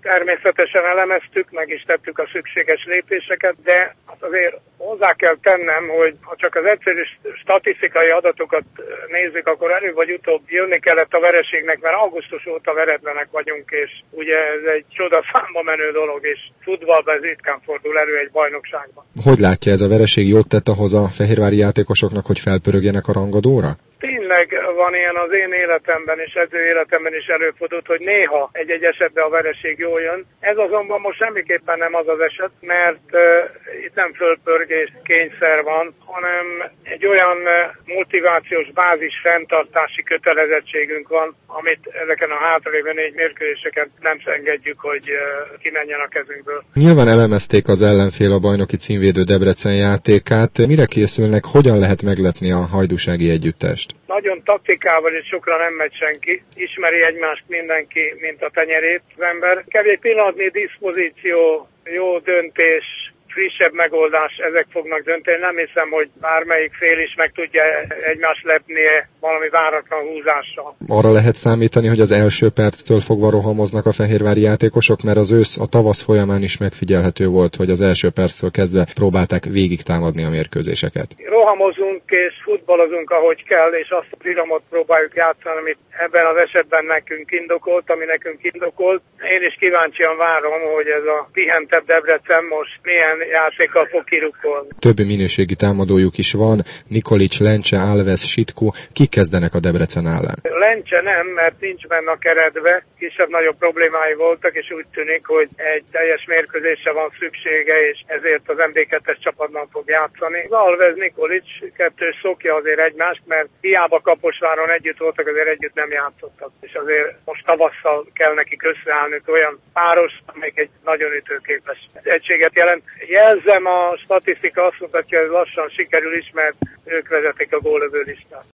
Természetesen elemeztük, meg is tettük a szükséges lépéseket, de azért hozzá kell tennem, hogy ha csak az egyszerű statisztikai adatokat nézzük, akkor előbb vagy utóbb jönni kellett a vereségnek, mert augusztus óta veretlenek vagyunk, és ugye ez egy csodaszámba menő dolog, és futballban ez ritkán fordul elő egy bajnokságban. Hogy látja, ez a vereség jót tett ahhoz a fehérvári játékosoknak, hogy felpörögjenek a rangadóra? Tényleg van ilyen az én életemben és edző életemben is előfordult, hogy néha egy esetben a vereség jól jön. Ez azonban most semmiképpen nem az az eset, mert itt nem fölpörgés kényszer van, hanem egy olyan motivációs bázis fenntartási kötelezettségünk van, amit ezeken a hátralévő 4 mérkőzéseken nem engedjük, hogy kimenjen a kezünkből. Nyilván elemezték az ellenfél a bajnoki címvédő Debrecen játékát. Mire készülnek, hogyan lehet meglepni a hajdúsági együttest? Nagyon taktikával és sokra nem megy senki. Ismeri egymást mindenki, mint a tenyerét az ember. Kevés pillanatnyi diszpozíció, jó döntés, frissebb megoldás, ezek fognak dönteni. Nem hiszem, hogy bármelyik fél is meg tudja egymást lepni valami váratlan húzással. Arra lehet számítani, hogy az első perctől fogva rohamoznak a fehérvári játékosok, mert az ősz a tavasz folyamán is megfigyelhető volt, hogy az első perctől kezdve próbálták végig támadni a mérkőzéseket. Rohamozunk és futballozunk, ahogy kell, és azt a iramot próbáljuk játszani, amit ebben az esetben nekünk indokolt, ami nekünk indokolt. Én is kíváncsian várom, hogy ez a pihentebb Debrecen most milyen játékkal fog kirukkolni. Több minőségi támadójuk is van, Nikolic, Lencse, Alves, Sitku. Kik kezdenek a Debrecen ellen? Lencse nem, mert nincs benne a keretbe, kisebb-nagyobb problémái voltak, és úgy tűnik, hogy egy teljes mérkőzésre van szüksége, és ezért az MB2-es csapatban fog játszani. Alves, Nikolic kettős szokja azért egymást, mert hiába Kaposváron együtt voltak, azért együtt nem játszottak. És azért most tavasszal kell nekik összeállni olyan páros, amelyik egy nagyon ütőképes egységet jelent. Jelzem, a statisztika azt mutatja, hogy lassan sikerül is, mert ők vezetik a gólövő listát.